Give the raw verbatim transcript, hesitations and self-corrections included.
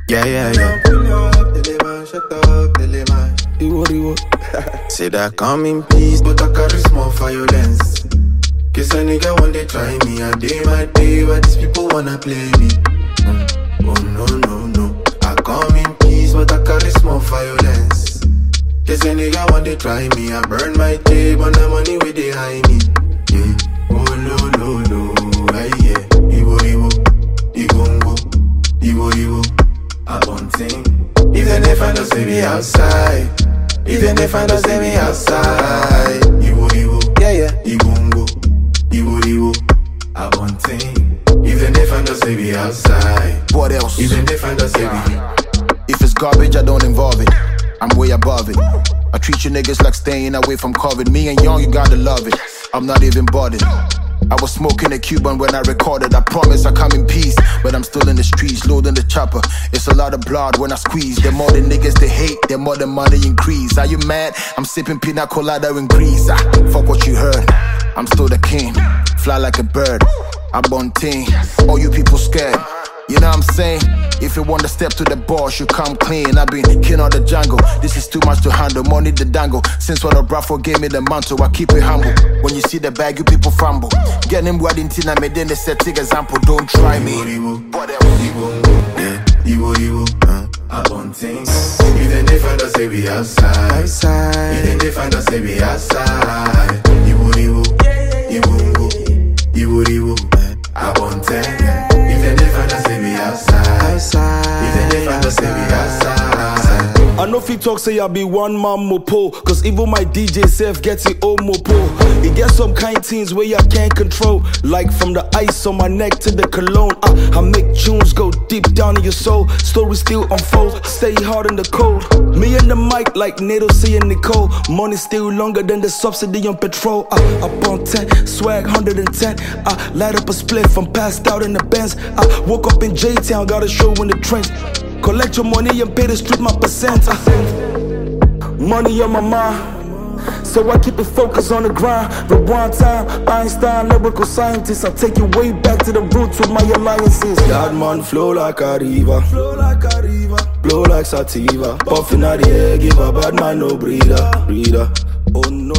Yeah, yeah, yeah. Shut up, Teleman. Iwo, Iwo. Say that come in peace, but I carry small violence. Guess a nigga when they try me, I day my day, but these people wanna play me. Mm. Oh no, no, no. I come in peace, but I carry small violence. Guess a nigga when they try me, I burn my day, but the money where they hide me. Yeah. Oh no, no, no. Aye, yeah. Iwo, Iwo. Igongo. Iwo, Iwo. I want thing. Even if I don't see me outside, even if I don't see me outside, Iwo, Iwo, Yeah, yeah. Igongo, Iwo, Iwo, I want thing. Even if I don't see me outside, What else? even if I don't see me. If it's garbage, I don't involve it. I'm way above it. I treat you niggas like staying away from COVID. Me and young, you gotta love it. I'm not even bothered. I was smoking a Cuban when I recorded. I promise I come in peace, but I'm still in the streets, loading the chopper. It's a lot of blood when I squeeze. The more the niggas they hate, the more the money increase. Are you mad? I'm sipping pina colada in Greece. Ah, fuck what you heard. I'm still the king, fly like a bird. I born team. All you people scared. You know what I'm saying? If you want to step to the boss, you come clean. I've been king of the jungle. This is too much to handle. Money the dangle. Since when the Brafo gave me the mantle, I keep it humble. When you see the bag, you people fumble. Get him what in Tina made, then they set example. Don't try me. Iwo, What else? Iwo, yeah, Iwo, Iwo, uh, I want things. Even if I don't say we outside, Outside. even if I don't say we outside, Iwo, Iwo, Iwo, Iwo, Iwo, I want things. Even if I don't say we outside, Outside. even if I don't say we outside. I know if you talk, say I be one man mopo. Cause even my D J self gets it all mopo. It gets some kind things where I can't control. Like from the ice on my neck to the cologne. I, I make tunes go deep down in your soul. Story still unfold, stay hard in the cold. Me and the mic like Nato seeing Nicole. Money still longer than the subsidy on petrol. I, up on ten, swag one hundred ten. I light up a spliff, I'm passed out in the Benz. I woke up in J-Town, got a show in the trench. Collect your money and pay the street my percent. Money on my mind, so I keep it focused on the grind. Rewind time, Einstein, lyrical scientist. I take you way back to the roots with my alliances. That man flow like a river, flow like a river, blow like sativa. Puffing out the air, give a bad man no breather, breather. Oh no.